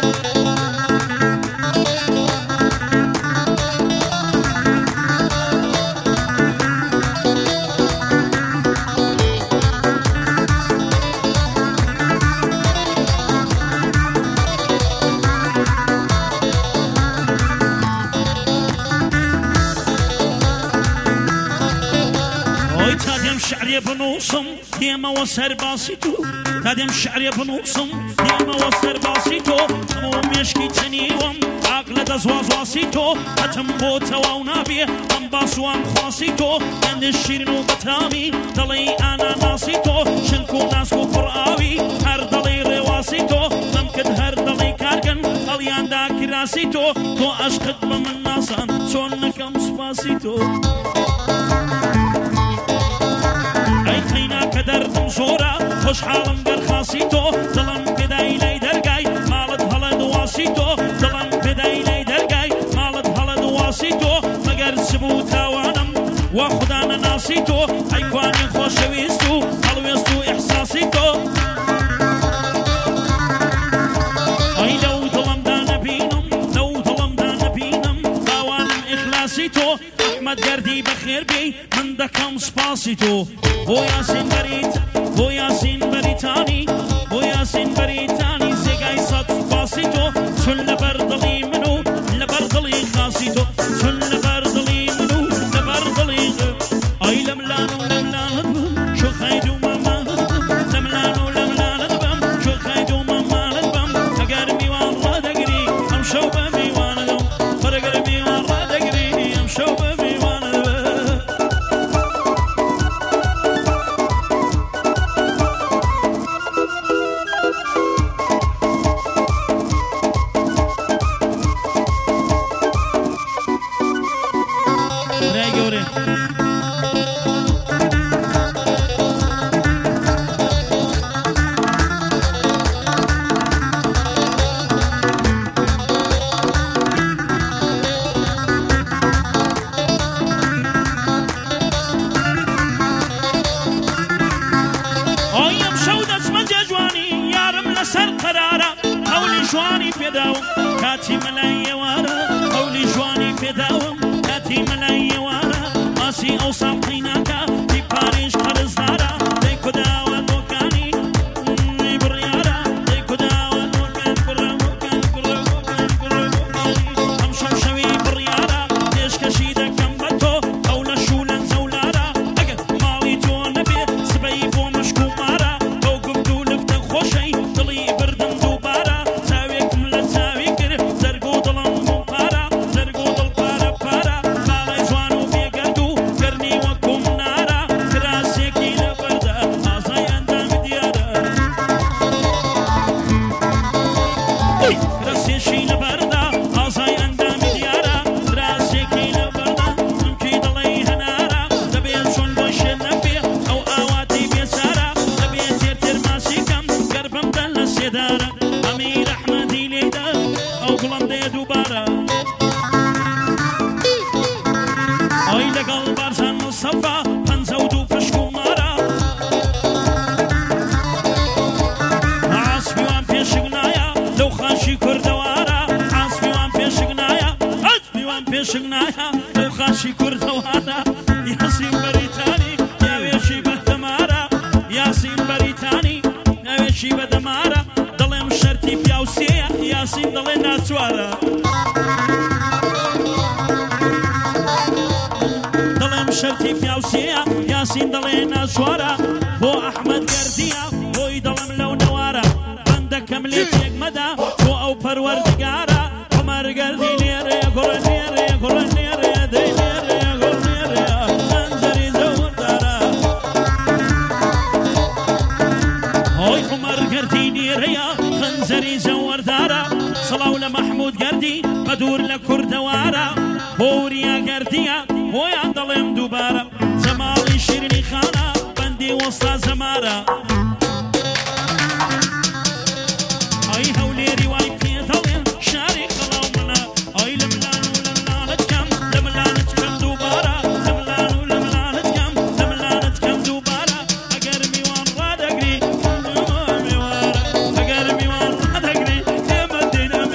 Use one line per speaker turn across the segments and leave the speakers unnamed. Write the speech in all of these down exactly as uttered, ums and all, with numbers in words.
شعري بنوصم ديما وسر باسيتو تادم شعري بنوصم ديما وسر باسيتو مو مشكي تنيوم عقل دزواز واسيتو اتم بوتا ونابي ام باسوام خواسيتو عند الشيرنو بترامي دلي انا ناسيتو شنكو ناسكو قرآوي هر دلي رواسيتو ممكن هر دلي كاركن اليان داكي راسيتو تو اشقد من ناسان سونكم سباسيتو دردم زورا خوش حالم در خاصیتو دلم بدای لی درگای مالت حال دواسیتو دلم بدای لی درگای مالت حال دواسیتو مگر سبوت توانم و خدا ناسیتو ایوانی خوشویستو حلویستو احساسیتو ای لو دلم دا نبینم لو دلم دا نبینم توانم اخلاصیتو احمد گردی بخیر بی من دکم سپاسیتو بو یاسین بریت بو یاسین بریتانی بو یاسین بریتانی زگای صد باسیتو چون لبردلی منو لبردلی خاصیتو چون لبردلی منو لبردلی ای لملانو لملانو شو خیدو ماما لملانو لملانو بام شو خیدو ماما بام اگر میوان را دگری ام شو بمیوان دم اگر میوان را دگری ام شو بمیوان كاتي ملاي وارا قولي جواني في داوم كاتي ملاي وارا ماسي أوصل قيناكا في باريش خرز دارا ديكو داوة موكاني بريارا ديكو داوة موكان كرة موكان كرة موكان كرة موكاني هم شوشوي بريارا ديش كشيدة كمبتو أولا شولا زولارا أقل مالي تو نبي سبيب ومشكو مارا توقف دولفت خوشي دلي بردن دوبارا ساويكم لساوي شغنايا لو خاشي كردوانا ياسين بريتاني ناويشي بدمارا ياسين بريتاني ناويشي بدمارا ضلم شرتي بياوسيا ياسين ضلنا سوارا ضلم شرتي بياوسيا ياسين ضلنا سوارا بو احمد قرديا بو يضلم لو نوارا عندك مليت يقمدا بو او پروردگارا عمر قردي نيري قرني خنزري زور دارا صلاو لمحمود قردي بدور لكردوارا بوريا قرديا ويا ضلم دوبارا زمالي شيرني خانا بندي وسط زمارا اي هولي رواي بيتلين شاري خلاومنا اي لملانو لملانت كم لملانت كم دوبارا لملانو لملانت كم لملانت كم دوبارا اگر ميوان را دقري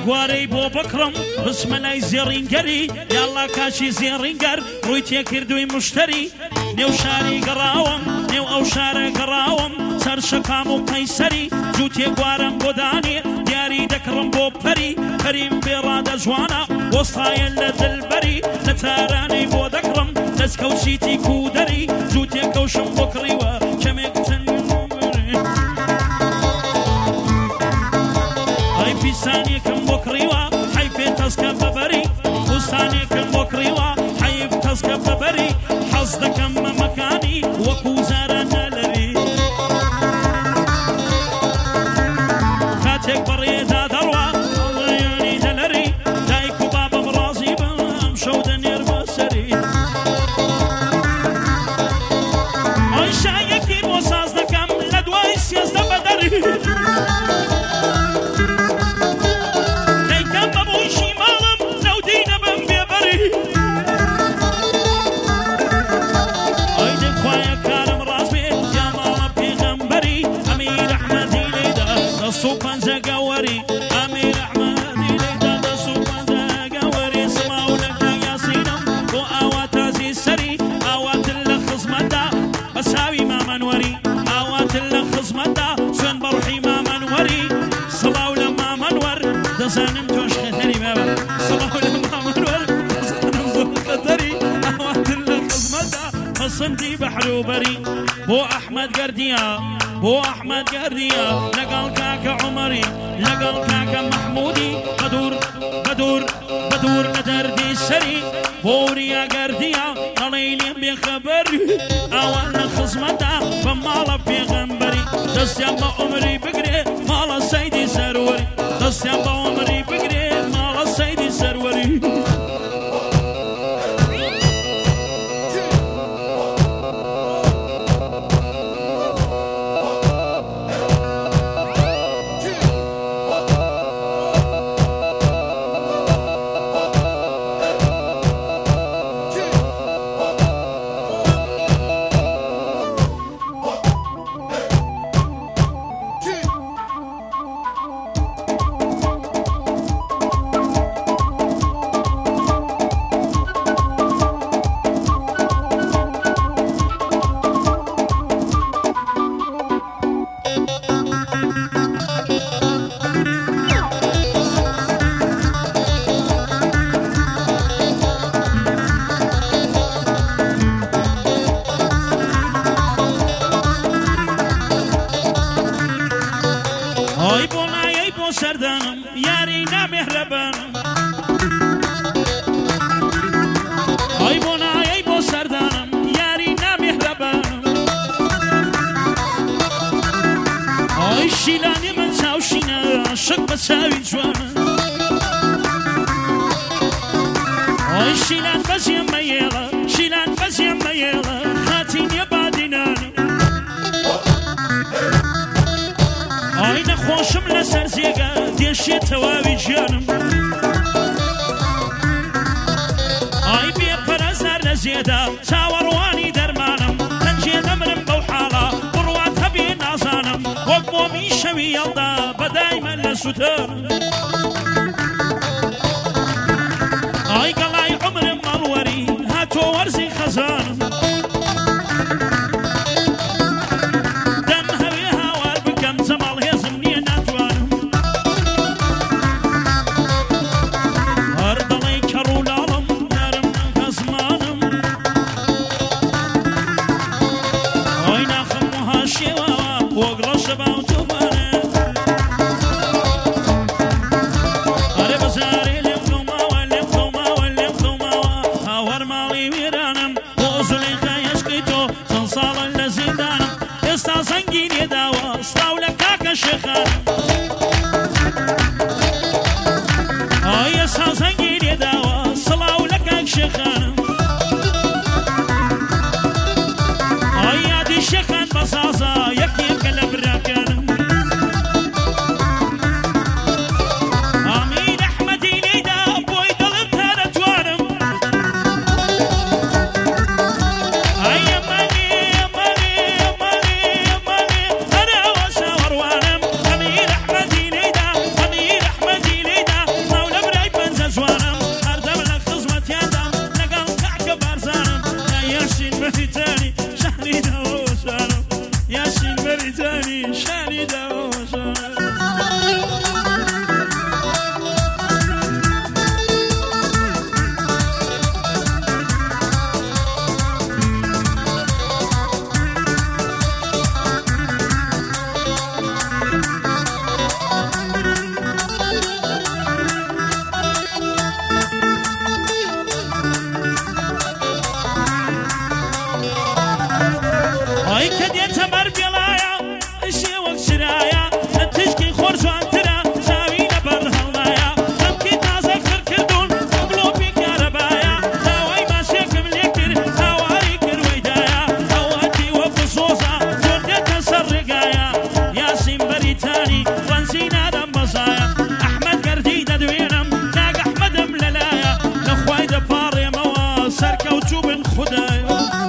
گوارەی بۆ بکڕم بسمە لای زێڕینگەری یاڵا کاشی زێڕینگەر ڕووی تێکردووی مشتری نێو شاری گەڕاوم نێو ئەو شارە گەڕاوم سەر شەقام و قەیسەری جوو تێگوارم بۆ دانێ دیاری دەکڕم بۆ پەری پەریم بێڕادە جوانە وەستایە لە دڵبەری لە تارانەی بۆ دەکڕم دەستکەوچیتی کودەری جوو تێکەوشم بۆ کڕیوە کەمێک چەند ئەی پیسانێکم بۆ کڕیوە حەیفێ تەسکە بەبەری کوستانێکم بۆ کڕیوە حەیف تەسکە بەبەری حەز دەکەم بە مەکانی وەکو زارە نەلەری کاتێک بەڕێدا دەڕوا ئەڵەیانی دەلەری دایک و بابم ڕازی بم ئەم شەو دەنێر بەسەری ئەی شایەکی بۆ ساز دەکەم لە دوای سێزدە بەدەری دەیکەم بە بۆیشی ماڵم نەودینە بم بێبەری ئەی دەخوایە کارم ڕاست بێ یا ماڵە پێغەمبەری ئەمیر ئەحمەدی لێدا دەست و پەنجە گەوەری ئەمیر ئەحمەدی لێدا دەست و پەنجە گەوەری سڵاو لەکە یاسینم بۆ ئاوا تازی سەری ئاواتر لە خزمەتدا بە چاوی مامەنوەری ئاواتر لە خزمەتدا سوێن بە ڕوحی مامەنوەری سڵاو لە مامەنوەر دەزانم تۆش خەتەری بابە سڵاو لە مامەنوەر دەزانم زۆر خەتەری ئاواتر لە خزمەتدا پەسەندی بەحروبەری بۆ ئەحمەد گەردیە بۆ ئەحمەد گەردیە لەگەڵ کاکە عومەری لەگەڵ کاکە مەحموودی بەدوور بەدوور بەدوور لە دەردی سەری بۆ وریا گەردیە دەڵێی لێم بێخەبەر ئەوان لە خزمەتدا بە ماڵە پێغەمبەری دەستیان بە عومەری بگرێ ماڵە سەیدی سەروەری دەستیان بە عومەری بگرێ ماڵە سەیدی سەروەری ئەی بۆ لایەی بۆ سەردانم یاری نامێهرەبانم ئەی بۆ لایەی بۆ سەردانم یاری نامێهرەبانم ئەی شیلانی من چاوشینە شک بە چاوی جوانە ئەی شیلان بەزیێم مەیێڵە شیلان بەزیێم مەیێڵە خاتی نیە بادینانم ئەی نەخۆشم لەسەر جێگە دێشێت تەواوی گیانم ئەی بێپەرەزار لە جێدا چاوەڕوانی دەرمانم تەنجێ دەمرم بەو حاڵە بڕوات هەبێ نازانم وەک بۆمی شەوی هەڵدا بەدایمە لە سوتانم ئەی گەڵای عومرم مەڵوەری هاتۆ وەرزی خەزانم بێتە بەر بێڵایە ئەشێ وەک شرایە لە تشکی خۆر جوانترە چاوی لەبەر هەڵایە خەمکی تازە کڕکردوون گڵۆپی کارەبایە داوای ماشێکم لێ کرد هاواری کردوەیدایە ئەوەتی وەکو سۆزە زۆر دێتە سەر ڕێگایە یاسین بەریتانی ڕەنزی نادەم بەزایە ئەحمەد گەردی دەدوێنم ناگ ئەحمەدم لەلایە لەخوای دەپاڕێمەوە سەرکەوتوو بن خودایە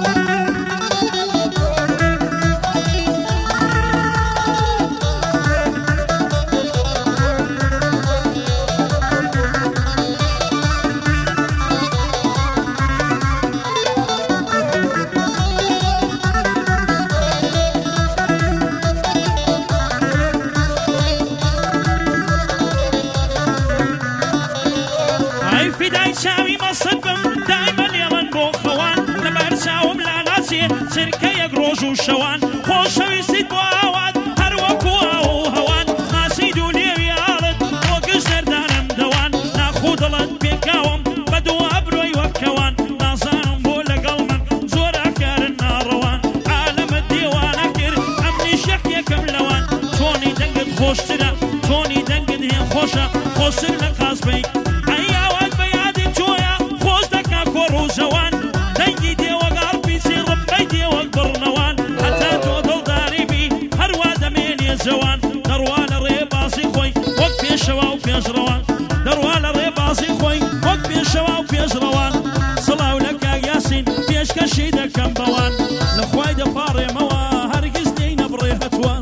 فدای چاوی مەسد بم دایمە لێڵن بۆ خەوان لەبەر چاوم لالاسێ چرکە یەک ڕۆژ و شەوان خۆشەویستیت بۆ ئاوات هەر وەکو ئاو و هەوان ماسی دوو لێوی ئاڵت بۆ گشت دەردانم دەوان ناخوو دڵت پێکاوم بە دوو ئەبرۆی وەکەوان نازانم بۆ لەگەڵ من زۆر ئاکارن ناڕەوان عالەمت دێوانە کرد ئەمنی شەق یەکەم لەوان تۆنی دەنگت خۆشترە تۆنی دەنگت هێن خۆشە خۆشتر لە قاسبەی جوان دەنگی دێوەگەڵ پیسی ڕبەی دێوەک بڕنەوان هەتا تۆ دڵداری بی هەروە دەمێنێ جوان دەڕوا لە ڕێبازی خۆی وەک پێشەوا و پێشڕەوان دەڕوا لە ڕێبازی خۆی وەک پێشەوا و پێشڕەوان سڵاو لە کاک یاسین پێشکەشی دەکەم بەوان لەخوای دەپاڕێمەوە هەرگیز دێینە بڕێ هەتوان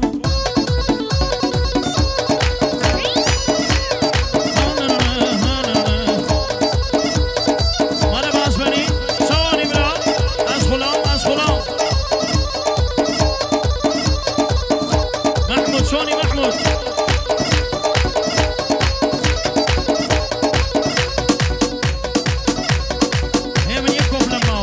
شوني محمود هي من يكون لما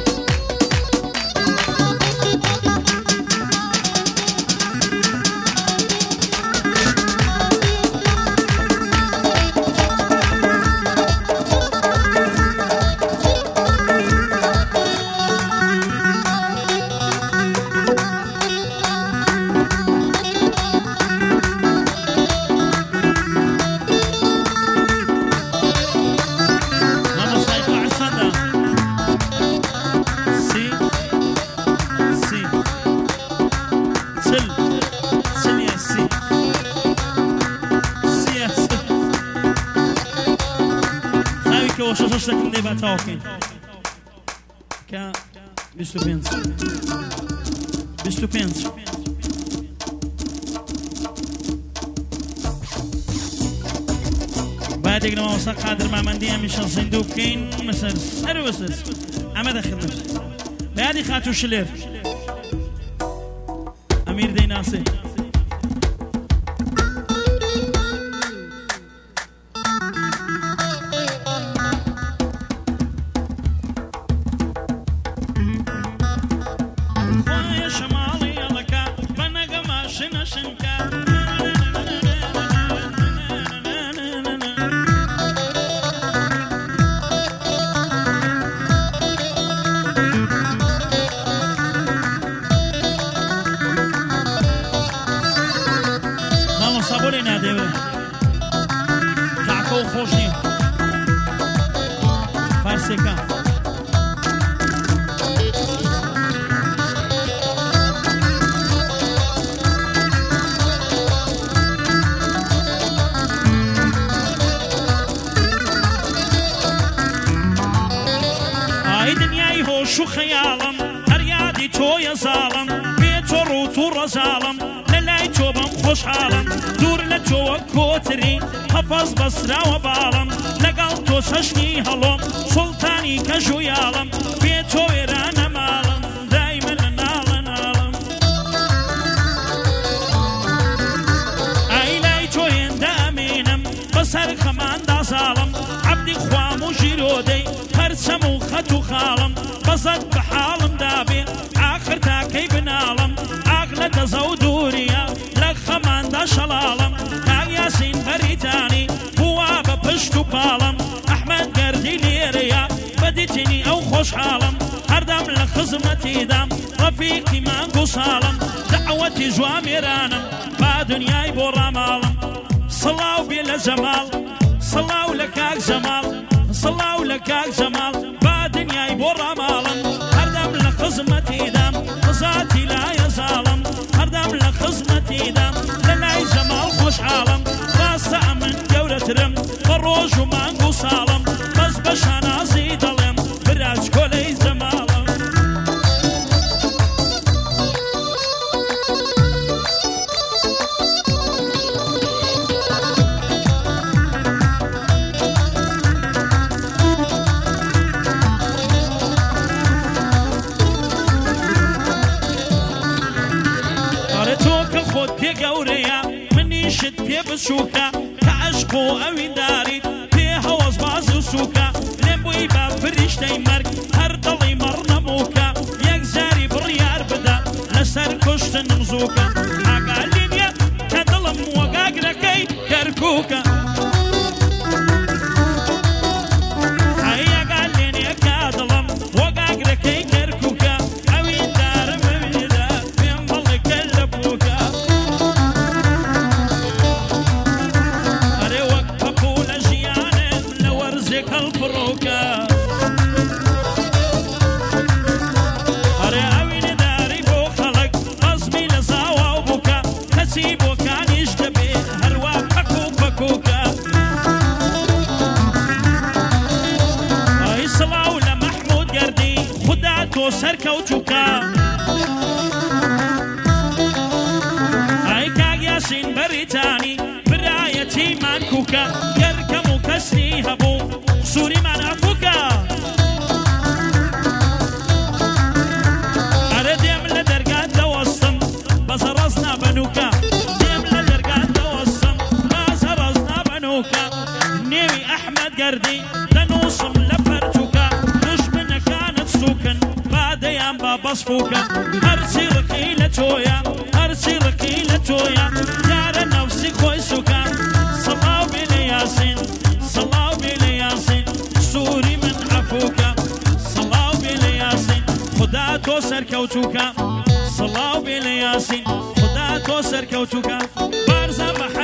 شش لكم دي باتاوكين كا بيستو بينز بيستو بينز بعد ما وصل قادر مع مندي مش صندوقين مثلا اروسس اما دخلنا بعد خاتو شلير امير دي ناصر صبوري ناديوي كعكو خوشني فارسيكا اي دنياي هوش وخيالم هريادي تو يا ظالم بيتو روتو رزالم للاي توبم خوش حالم دور لتو كوتري حفظ بسرا وبالم لقال تو سشني هلوم سلطاني كجويالم بيتو ويرانا مالم دايما نالا نالم اي لاي تو يندامينم بسر خمان دا ظالم عبدي خوامو جيرودي هرسمو خطو خالم بزد بحالم دابي آخر تاكي بنالم عقلة زودوريا لخمان دا شلالم كاك ياسين بريتاني هو ببشتو بالم أحمد قردي ليريا بديتني أو خوش حالم هەردەم لە خزمەتیدام ڕەفیقی مانگ و ساڵم دعوەتی جوامێرانم با دنیای بۆ ڕاماڵم سڵاو بێ لە جەماڵ سڵاو لە کاک جەماڵ سڵاو لە کاک جەماڵ با دنیای بۆ ڕاماڵم هەردەم لە خزمەتیدام قزاتی لایە زاڵم هەردەم لە خزمەتیدام لە لای جەماڵ خۆشحاڵم ڕاستە ئەمن گەورەترم بە ڕۆژ و مانگ و ساڵم بەس بە شانازی دەڵێم براج کۆلەی جەماڵم گەورەیە منیشت پێ بچووکە کە عەشق و ئەوینداریت پێ هەوەس باز و سووکە لێم بووی با فریشتەی مەرگ هەر دڵی مەڕ نەمووکە یەک جاری بڕیار بدە لەسەر کوشتنم زووکە ئاگالی نیە کە دڵم وەگاگرەکەی کەرکووکە ئاگالی نیە کە دڵم وەگاگرەکەی کەرکووکە ئەویندارم ببینە پێم بڵێکە لە بووکە هەڵپڕۆکە ئەرێ ئەوینە داری بۆ خەڵک قەزمی لە زاواو بووکە کەچی بۆکانیش دەبێ هەروە پەک و پەکووکە ئەی سڵاو لە مەحموود گەردی خودا تۆ سەرکەوتووکە ئەی کاک یاسین بەریتانی برایەتی مانکووکە گەرکەم و کەسنی هەبوو سوری من ئەفووکە ئەرە دێم لە دەرگات دەوەستم بەزە ڕەز نابەنووکە دێم لە دەرگات دەوەستم بەزە ڕەز نابەنووکە نێوی ئەحمەد گەردی دەنووسم لە پەرتووکە دوژمنەکانت سووکن بادەیان با بەسفووکە هەرچی ڕقی لە تۆیە هەرچی ڕقی لە تۆیە یارە نەفسی خۆی سووکە سڵاو بێ لە یاسین سڵاو بێ لە یاسین سووری من عەفووکە سڵاو بێ لە یاسین خدا تۆ سەرکەوتووکە سڵاو بێ لە یاسین خدا تۆ سەرکەوتووکە بارزە